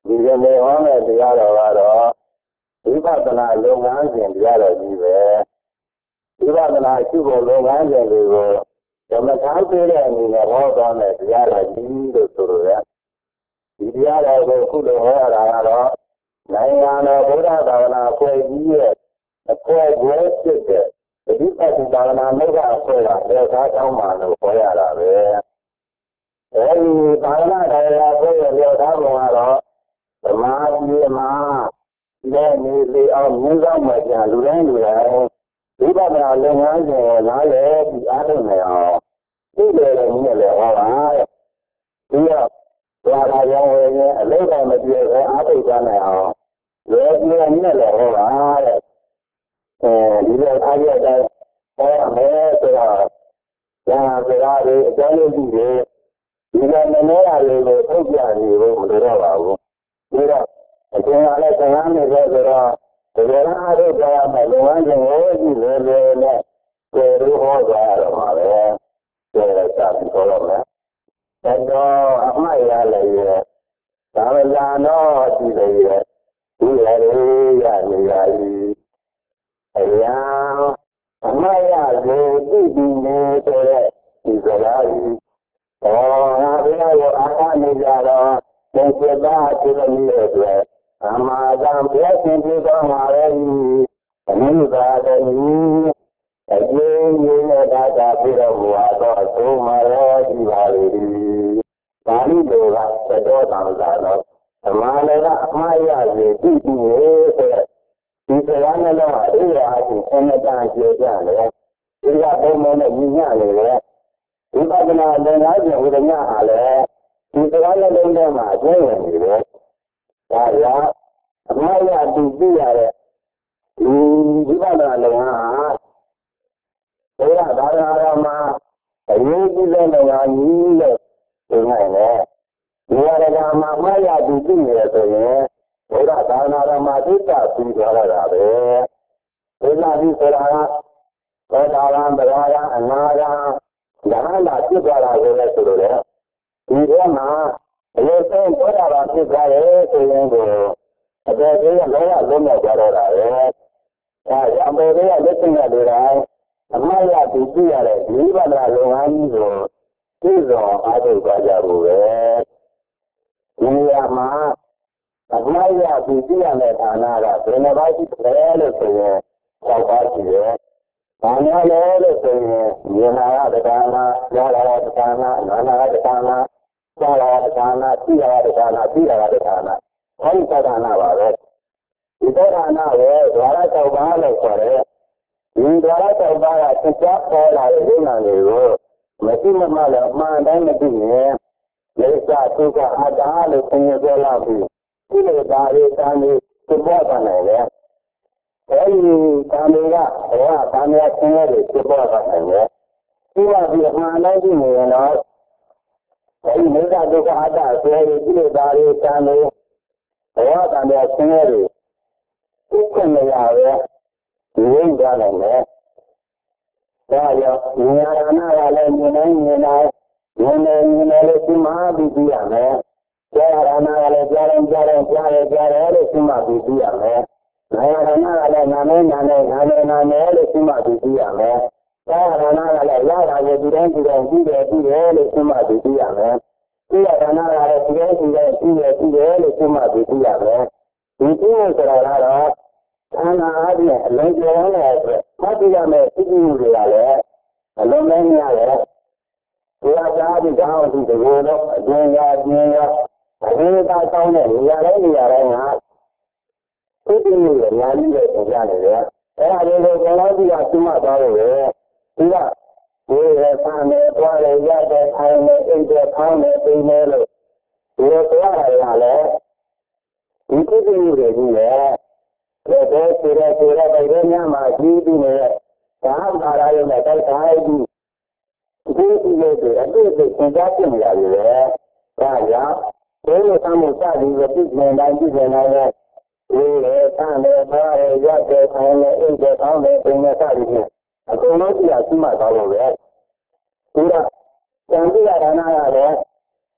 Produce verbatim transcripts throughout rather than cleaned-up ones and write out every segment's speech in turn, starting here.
ဒီကနေ့ဟောတဲ့တရားတော်ကတော့ဝိပဿနာလုပ်ငန်းစဉ်တရားတော်ကြီးပဲဝိပဿနာရှိဖို့လုပ်ငန်းစဉ်တွေကိုဓမ္မထာပေးတဲ့အနေနဲ့ဟောတော်တဲ့တရားတော်ကြီးလို့ဆိုရတယ်ဒီတရားတော်ကိုခုလိုဟောရတာကတော့နိုင်ငံတော်ဗုဒ္ဓဘာသာအဖွဲ့ကြီးရဲ့အဖွဲ့ဝဲဖြစ်တဲ့ဒီပတ်ဒီဘာဝနာမေဃအဖွဲ့ကလက်သားတောင်းမှလို့ဟောရတာပဲအဲဒီဘာဝနာတရားအဖွဲ့ရဲ့လက်သားပုံကတော့သမာဓိမှာလက်နေလေအောင်မြင်းဆောင်မှပြန်လူတိုင်းလူတိုင်းဝိပဿနာလုပ်ငန်းစဉ်ကိုနားလည်ပြီးအားထုတ်နေအောင်သိတယ်လည်းနည်းလည်းဟောပါတဲ့ဒီတော့ဘာသာကြောင့်ဝင်ရင်အလေးတော်မပြေပဲအားထုတ်ကြနိုင်အောင်လွယ်ပြေနည်းလည်းဟောပါတဲ့အဲဒီလိုအားရတဲ့ဟောမယ်ဆိုတော့ညာစကားတွေအကြောင်းရင်းတွေဒီလိုနည်းနည်းအားလေးကိုထုတ်ပြနေလို့မလိုတော့ပါဘူးဒီတော့အကျဉ်းအားလည်းသံဃာနေပဲဆိုတော့ဒီလိုအားထုတ်ကြရမယ်လုံငန်းခြင်းကိုကြည့်လေလေနဲ့ကျေလို့ဟောကြရတော့ပါပဲကျေလည်းစပြီးခေါ်တော့မယ်တတော်အမှတ်ရလည်းရသာဝလာတော့ဒီလေရဒီရလေးရနေရည်အရာအမှတ်ရကိုသိပြီးနေဆိုတဲ့ဒီစကားကြီးဟောငါဘုရားကိုအားထားနေကြတော့သင်္ကေတသိရမည်အတွက်အမှားကံဘုရားရှင်ပြုတော်မှာပဲအနည်းသာတည်းအကျဉ်းရင်းနဲ့ဒါသာပြတော်မူသောသုံးမှာရောရှိပါလေသည်ပါဠိတော်ကသတော်တံသာတော့ဓမ္မလည်းကအမှားရစေသိပြီးနေဆိုတဲ့ဒီစကားနဲ့တော့အရိယာအချင်းအနတန်ကျေကြတယ်ဒီကဘုံမနဲ့ညီညနေတယ်ဝိပဿနာသင်္ခါကျဝိဒညာအားလည်းဒီစကားနဲ့လုံးထဲမှာအကျဉ်းဝင်နေတယ်ဒါကြောင့်အမှားရတူသိရတဲ့ဒီဝိပဿနာလုပ်ငန်းဟာဘုရားဘာသာတော်မှာအရေးကြီးတဲ့လုပ်ငန်းကြီးလို့ဆိုနိုင်တယ်ဒီရကမှာအမှားရတူသိနေရဆိုရင်ဘုရားဘာသာတော်မှာသိတာပြီးသွားတာပဲဒီလာပြီးဆိုတာကသောတာပန်ဗရာယအနာဂံဉာဏ်လာဖြစ်သွားတာကိုလည်းဆိုလိုတယ်ဒီထဲမှာအရေးဆုံးသောတာပန်ဖြစ်သွားရဲ့ဆိုရင်ကိုအပေသေးကလည်းလုံးဝကြတော့တာပဲအဲအပေသေးကလက်ဆင့်ရတဲ့တိုင်းအမှားရတူကြည့်ရတဲ့ဒီဘာသာလုပ်ငန်းကြီးကိုသိစွာအားထုတ်ကြကြဖို့ပဲဒီနေရာမှာအမှားရတူကြည့်ရတဲ့ဌာနကဘယ်နှပါးရှိတယ်လို့ဆိုရင်၆ပါးရှိတယ်။ဘာများလဲလို့ဆိုရင်ဉာဏ်ရတက္ကနာ၊ဉာဏ်ရတက္ကနာ၊နာနာရတက္ကနာ၊သာရတက္ကနာ၊သိရတက္ကနာ၊သိရတက္ကနာ။အဲဒီတက္ကနာပါပဲ။ဒီတက္ကနာပဲဓဝရ၆ပါးလို့ခေါ်တယ်။ဒီဓဝရ၆ပါးကသစ္စာပေါ်လာတဲ့ဉာဏ်တွေကိုမရှိမမှလည်းအမှန်တိုင်းမသိရင်လေစာဒုက္ခအတ္တလို့သင်ရပြောလာပြီးဒီလိုဒါတွေတန်တွေသဘောပေါက်နိုင်တယ်။အဲဒီတန်တွေကဘဝတန်မြတ်ဆင်းရဲတွေသဘောပေါက်နိုင်တယ်။ဒီမှာဒီအမှန်တိုင်းသိနေရင်တော့အဲဒီလေစာဒုက္ခအတ္တဆိုတဲ့ဒီလိုဒါတွေတန်တွေဘဝတန်မြတ်ဆင်းရဲတွေသိခွင့်မရပဲဒီဝင်ကြနိုင်တယ်။ဒါကြောင့်ဉာဏ်နာကလည်းမြင်နိုင်မြင်နိုင်ဉာဏ်နဲ့မြင်တယ်လို့သိမှပြီးပြရမယ်။ဉာဏ်ရနာကလည်းကြားရင်ကြားရင်ကြားရင်ကြားတယ်လို့သိမှပြီးပြရမယ်။ဉာဏ်ရနာကလည်းနာနဲ့နာနဲ့နာနဲ့နာနဲ့လို့သိမှပြီးပြရမယ်။ဉာဏ်ရနာကလည်းရတာကိုဒီတိုင်းဒီတိုင်းပြီးတယ်ပြီးတယ်လို့သိမှပြီးပြရမယ်။သိရနာကလည်းဒီတိုင်းဒီတိုင်းပြီးတယ်ပြီးတယ်လို့သိမှပြီးပြရမယ်။ဒီသိရဆိုတာကတော့ဌာနအားဖြင့်အလုံးစုံတဲ့အတွက်မှတ်ပြရမယ့်သိဉ္ဇတွေကလည်းအလုံးမင်းရတယ်။ဒီအကြားဒီကောင်းဒီတကူတော့အကျဉ်းရအကျဉ်းရအရင်းသားကောင်းတဲ့နေရာတိုင်းနေရာတိုင်းကသိဉ္ဇတွေအများကြီးပဲသင်ကြနေတယ်။အဲဒါတွေကိုဘယ်လောက်ဒီကသိမှသွားလို့လဲ။ဒီကဒီရဆန်းနေသွားလေရတဲ့ထိုင်နေအိတ်တဲ့ခေါင်းနေသိနေလို့ဒီလိုသွားရတာလည်းဒီသိဉ္ဇတွေကြီးလေဒီတော့ဒီရဒီရတဲ့ရင်းများမှာကြီးပြီးနေတဲ့သာသာရရုံနဲ့တိုက်တိုင်းပြီးဒီဒီလိုတွေအတိတ်ကသင်ကြားပြနေရတယ်လေ။ဒါကြောင့်ဒီလိုသမှုစသည်ကိုပြည့်စုံတိုင်းပြည့်စုံတိုင်းနဲ့ဒီလေသံလေပါရရတဲ့ခိုင်းလေအိတ်တဲ့ကောင်းတဲ့ပင်နဲ့စသည်ဖြင့်အကုန်လုံးကြည့်ရရှိမှသွားလို့ပဲ။ဒီတော့ဉာဏ်ပြရတာနာကလည်း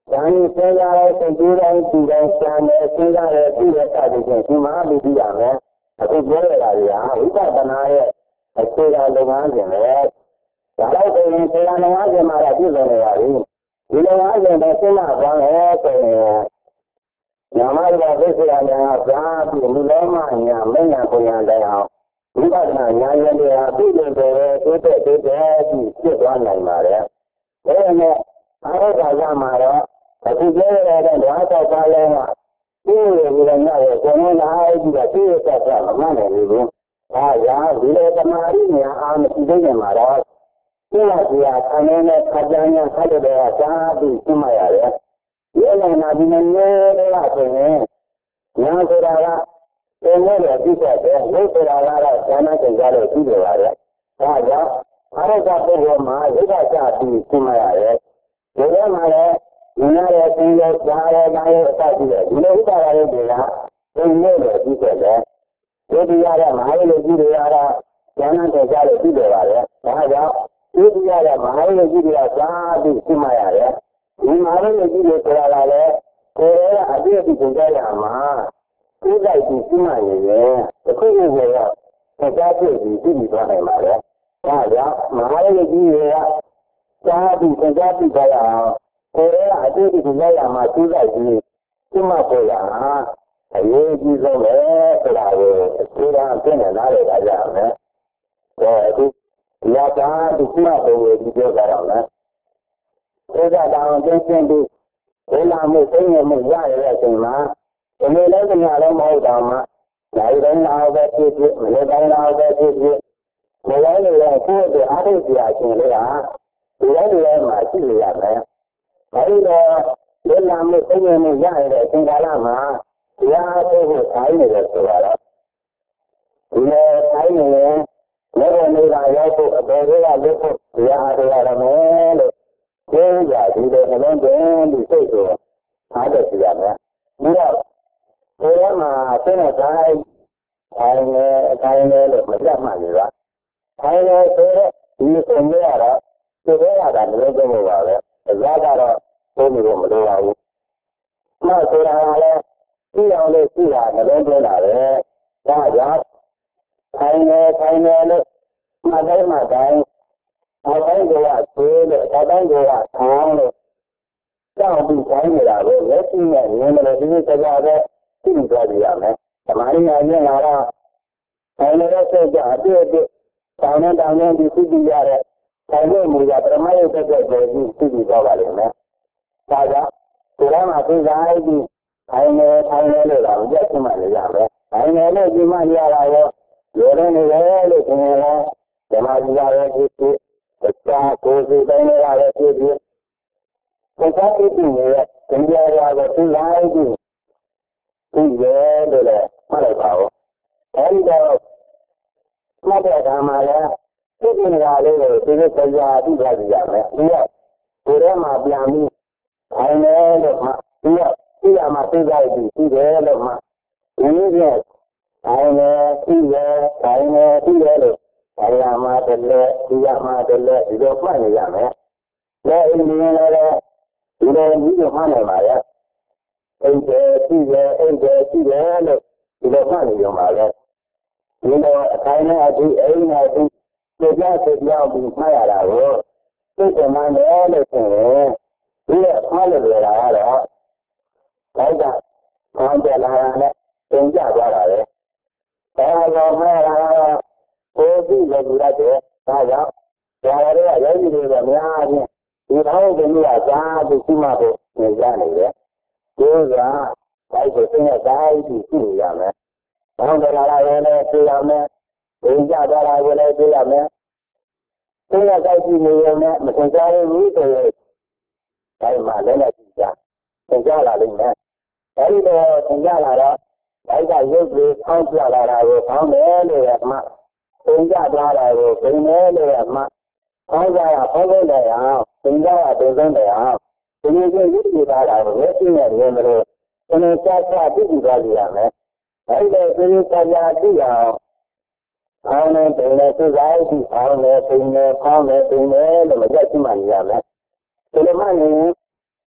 Dani Sengare, Sengura, Sengura, Sengare, Sengare, Sima, Bidiame, a good area, we got an eye, a state on the ones in there. The house in Sayana, Marathi, we don't want them to sing out one hair. Yamada, Visiana, Zabi, Mulema, Yamena, Poyanda. We got an eye, they are big in the way, they did, sit one like Maria. Then I was a Mara. I could get it and what I call it. You will know when I do the two of money. Ah, yeah, we let the marina on the Indian Mara. You know, we are coming at Kajana, Kadada, to my area. You know, I've been in the last now that I don't know that you said, look at a lot of China and got a video area. Ah, yeah, I got over my little to my area. You know, United Kingdom, Canada, Nigeria, you know what I did. They know that you said that. They be out of my little area, Canada, got a video area. I got two area, my little video, to my area. In my little video, I did it to Gayama. You like to see my area. The question is, the fact is, you didn't run a matter. I got my little video, Sabi, Sabi, Gayama. I think it's very much like you. Timapura, I use you so well, but I will sit down and another guy. So, Yaka, the Timapo will be around that. So that I'm thinking to when I'm saying a Mizaya, and they let me out of my dama. I don't know that it is, I don't know that it is. The only way I feel the other reaction, they are the only way my chili are there. I know when I'm saying a Mizaya, Singalama, we are able to find it. You know, I know, never made I also a very little, we are a man. Yeah, you don't know the say I guess you are. You know, I am a senator. I am a kind of Madame. I am a you can wear to wear that little over the Zagara, only woman. Now, so I see only see that the regular. Raja, I am a kind of Mother, my time. I don't go out to I don't go out town. Don't be trying it out. Let's see, and you know, this is another thing that we are. The money I know, I never said that I did down and down and you see the other. I know we are the money that you see the government. Saga, to them, I think I do. I know, I know, just money. I know, the money I you're in the air, the money I the star goes in the the fact is, India was too large to wear the Malabar. And the Mother Gamala, taking the other to the Sayadi Raja. Here, Purama Blami, I know the Tia Matiga, see the end of my Indian. I know, see there, I know, see there. I am at the left, Tia Matella, you don't find it. There in the end, you don't need a money, Maya. And there, see there, and there, see there, look, you don't money, your mother. You know, I know I do, I know I do, the gas is now being fired out. Well, take the money, everything, we have holiday out. I got on the line, and got what I have. I know my, oh, these are good, I got, I got, I got, you know, when you are down to Simabo, in Ghana, those are like the thing that I do see, young man. On the Lara, young man, in Jabara, when I do, young man. Thing as I see me, young man, but since I read it, I am a little teacher. In Jala, man. I know, in Jala, I got used to come to Jala, I will come early at my. In Jabara, I will bring early at my. All that over there, in that doesn't there. So you can use that out of working at the end of it. And it's just that this is what you have. I know this is what you have. I know the society, I know the comment in there, the majority money. So the money,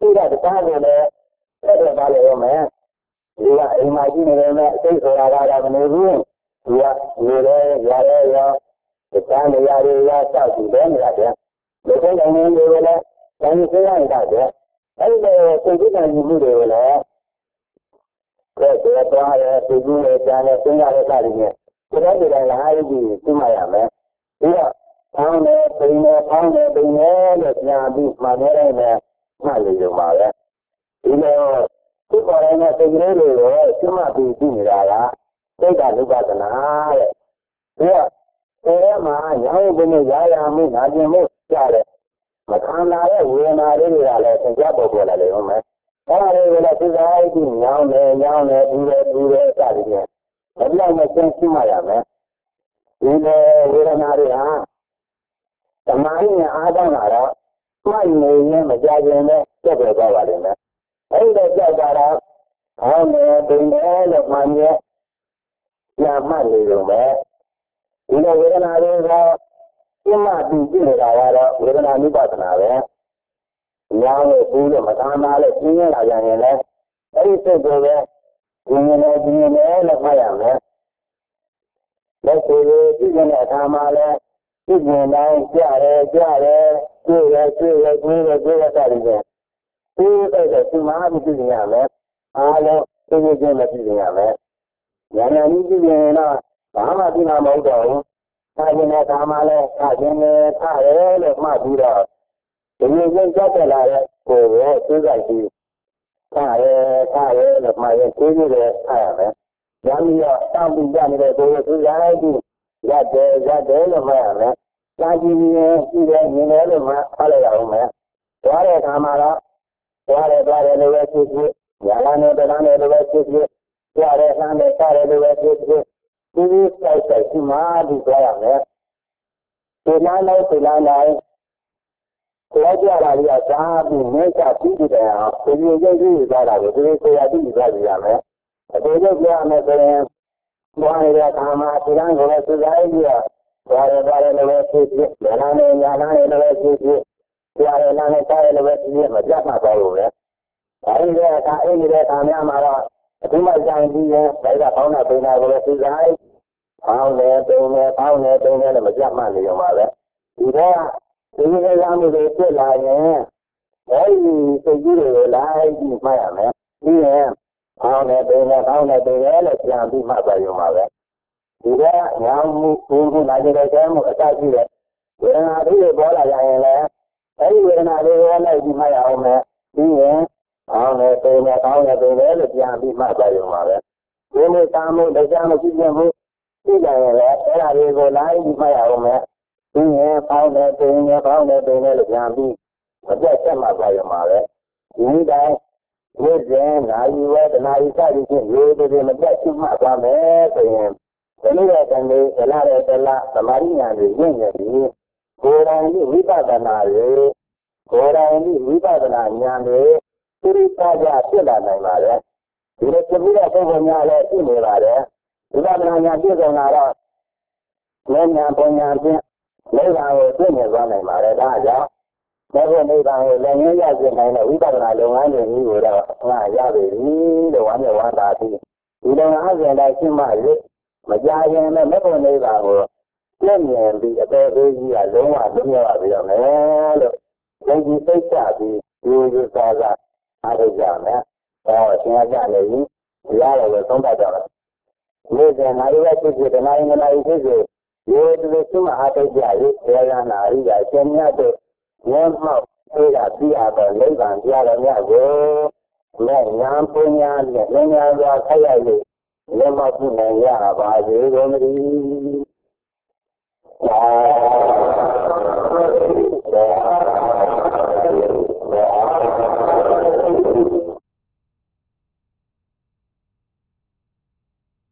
ပြီးတော့တခြားကိုလည်းဆက်ရပါလေဦးမယ်ဒီကအိမ်မှာရှိနေတယ်နဲ့စိတ်ဆိုတာကတော့မနေဘူးဒီကနေရဲရရဲရောတခြားနေရာတွေရောစောက်ကြည့်တယ်နေရတယ်ဒီကိစ္စနဲ့တွေလည်းတိုင်းသိရတာတဲ့အဲ့ဒီစိတ်ကြည်တဲ့မှုတွေကိုလည်းကဲတော့သွားရဲသူကြီးနဲ့ကြားနဲ့သင်ရတဲ့ကားတွေနဲ့ဒီလိုတွေလည်းအားရပြီးသိမှရမယ်ပြီးတော့ဖောင်းနေပိန်နေဖောင်းနေပိန်နေလို့ပြန်ပြီးမှနေတယ်နဲ့မှတ်လို့ရပါပဲဒီလိုသူ့ပေါ်ရတဲ့စိတ်ကလေးတွေကိုသိမှပြီးသိနေတာကစိတ်ကလူပဒနာတဲ့ပြီးတော့ဒီထဲမှာရောင်းဖို့နဲ့ရာရာမှုနာကျင်မှုကြားတယ်မခံလာတဲ့ဝေဒနာလေးတွေကလည်းသင်ကြားပေါ်ပေါ်လာတယ်ဟုတ်မယ်အဲ့ဒါလေးကလည်းသိစားပြီးညောင်းနေညောင်းနေပြီးတယ်ပြီးတယ်စသည်ဖြင့်ဘယ်လောက်မှသိသိမှရမယ်ဒီလိုဝေဒနာတွေဟာသမာဓိနဲ့အားကောင်းလာတော့မှတ်နေရင်မကြခင်နဲ့ပြတ်ပြတ်သွားပါလိမ့်မယ်အဲ့ဒီကြောက်တာတော့ဟောနေပိန်တယ်လို့မှန်ရဲ့ညာမှတ်နေလို့ပဲဒီလိုဝေဒနာတွေကပြမပြီးပြနေတာကတော့ဝေဒနာနိပဒနာပဲညောင်းလို့ဘူးလို့မသာနာလို့ပြင်းရလာကြရင်လည်းအဲ့ဒီစိတ်ကိုပဲဒီနေနေဒီနေလို့မှတ်ရမယ်လက်ကိုယ်ကိုပြည့်နေတဲ့အခါမှာလည်းပြည့်နေတိုင်းကြားရဲကြားရဲတွေ့ရဲတွေ့ရဲတွေ့ရဲတွေ့ရဲတာတွေပဲဒီအဲ့ဒါဒီမှာပြည့်နေရမယ်အားလုံးပြည့်ပြည့်နဲ့ပြည့်နေရမယ်ဉာဏ်ဉာဏ်ကြီးပြည့်နေတော့ဘာမှပြမှာမဟုတ်တော့ဘူးသာခြင်းနဲ့ကာမလည်းသာခြင်းနဲ့ထားရဲလို့မှတ်ပြီးတော့ဒီလိုချင်းကြောက်တက်လာတဲ့ကိုယ်ကိုသိကြပြီးထားရဲထားရဲလို့မှတ်ရင်သိနေတယ်ထားရမယ်။ညာပြီးတော့တောင်းပြီးကြနေတဲ့ကိုယ်ကိုသိကြပြီးရတယ်ရတယ်လို့မှတ်ရမယ်။သာကြည့်ရင်ရှိတယ်မြင်တယ်လို့မှတ်ထားလိုက်ရအောင်မယ်။သွားတဲ့အခါမှာတော့သွားတယ်သွားတယ်လို့ပဲဖြစ်ဖြစ်ညာလာနဲ့တရားနဲ့လို့ပဲဖြစ်ဖြစ်သွားတယ်ဆန်းတယ်စားတယ်လို့ပဲဖြစ်ဖြစ်ဒီလိုစိုက်စိုက်ဒီမှာဒီသွားရမယ်ဒီနားလိုက်ဒီနားလိုက်ကြောက်ကြတာကြီးကစားပြီးနေချပြီးတယ်အောင်ဒီလိုကြည့်ကြည့်သွားတာကိုဒီလိုကိုရပြီးသွားကြရမယ်အတူတူပြရမယ်ဆိုရင်ဘွားရတဲ့အခါမှာဒီကံကိုလည်းစစားပြီးတော့သွားရသွားတယ်လည်းဖြစ်ဖြစ်ညာနဲ့ညာနဲ့လည်းဖြစ်ဖြစ်ကြားရနာနဲ့ကြားရလည်းဖြစ်ဖြစ်မပြတ်မှသွားလို့လေအဲဒီကအခါအိနေတဲ့အခါများမှာတော့အခုမှကြံပြီးရင်ဒါကပေါင်းတာပိန်တာကိုလည်းစစားပေါင်းတယ်ပိန်တယ်ပေါင်းတယ်ပိန်တယ်လည်းမပြတ်မှနေရမှာပဲဒီတော့ဒီလိုရမှုတွေဖြစ်လာရင်အဲဒီစိတ်ကြီးတွေကိုလိုက်ပြီးမှတ်ရမယ်ပြီးရင်ပေါင်းတယ်ပိန်တယ်ပေါင်းတယ်ပိန်တယ်လို့ပြန်ပြီးမှတ်ပါရုံပါပဲဒီကညောင်းမှုကိုယ်ကိုလာကြတဲ့ကျမ်းမှုအစရှိတဲ့ဝေဒနာတွေပေါ်လာရင်လည်းအဲဒီဝေဒနာတွေကိုလိုက်ပြီးမှတ်ရအောင်မယ်ပြီးရင်ပေါင်းတယ်ပိန်တယ်ပေါင်းတယ်ပိန်တယ်လို့ပြန်ပြီးမှတ်ပါရုံပါပဲဒီလိုတာမှုတရားမှုဖြစ်ခြင်းမှုသိကြရင်လည်းအဲဒါတွေကိုလိုက်ပြီးမှတ်ရအောင်မယ်ဒီရင်ပေါင်းတယ်ပိန်တယ်ပေါင်းတယ်ပိန်တယ်လို့ပြန်ပြီးမပြတ်ဆက်မှတ်ပါရုံပါပဲဒီတိုင်းဝိဇ္ဇင်နာယီဝေဒနာယီစသည်ဖြင့်ရိုးသေးမပြတ်ရှိမှတ်သွားမယ်ဆိုရင်ဒီလိုတဲ့တန်လေးဒလတဲ့ဒလသမာဓိဉာဏ်တွေရင့်နေပြီကိုယ်တိုင်ဒီဝိပဿနာတွေကိုယ်တိုင်ဒီဝိပဿနာဉာဏ်တွေသိရိပါကြဖြစ်လာနိုင်ပါတယ်ဒီလိုပြပြီးတဲ့ပုဂ္ဂိုလ်များလည်းရှိနေပါတယ်ဝိပဿနာဉာဏ်ပြည့်စုံလာတော့ဉာဏ်ဉာဏ်ပုံဉာဏ်ဖြင့်နိဗ္ဗာန်ကိုသိမြင်သွားနိုင်ပါတယ်ဒါကြောင့်ဒါကိုနိဗ္ဗာန်ကိုလည်းငြိမ်းရစေနိုင်တဲ့ဝိပဿနာလုပ်ငန်းတွေကြီးကိုတော့ငါရပြီလို့ဝမ်းမြောက်ဝမ်းသာပြီးဒီလိုအားဖြင့်တိုင်းရှင်းမှလေမကြရင်လည်းမဖို့နိဗ္ဗာန်ကိုသိမြင်ပြီးအပေသေးကြီးကလုံးဝသိမြင်ပါပြီတော့မယ်လို့သိကြည့်သိချပြီးဒီလိုသာသာအားထုတ်ကြမယ်။ဒါတော့သင်ရကြနေပြီ။ရားလည်းပဲသုံးတတ်တော့တယ်။ဒီကနိုင်ရဖြစ်ဖြစ်တနိုင်နိုင်ဖြစ်ဖြစ်ဒီလိုသူ့မှာအားထုတ်ကြရေးဆရာနာရီကရှင်မြတ်တို့ဉာဏ်မှောက်သိတာပြရတော့နိဗ္ဗာန်ပြရမြတ်ကိုလက်ညာပညာနဲ့ဉာဏ်ဉာဏ်စွာဆက်ရည်လက်မှတ်ပြုနိုင်ရပါစေကုန်သတည်းသာ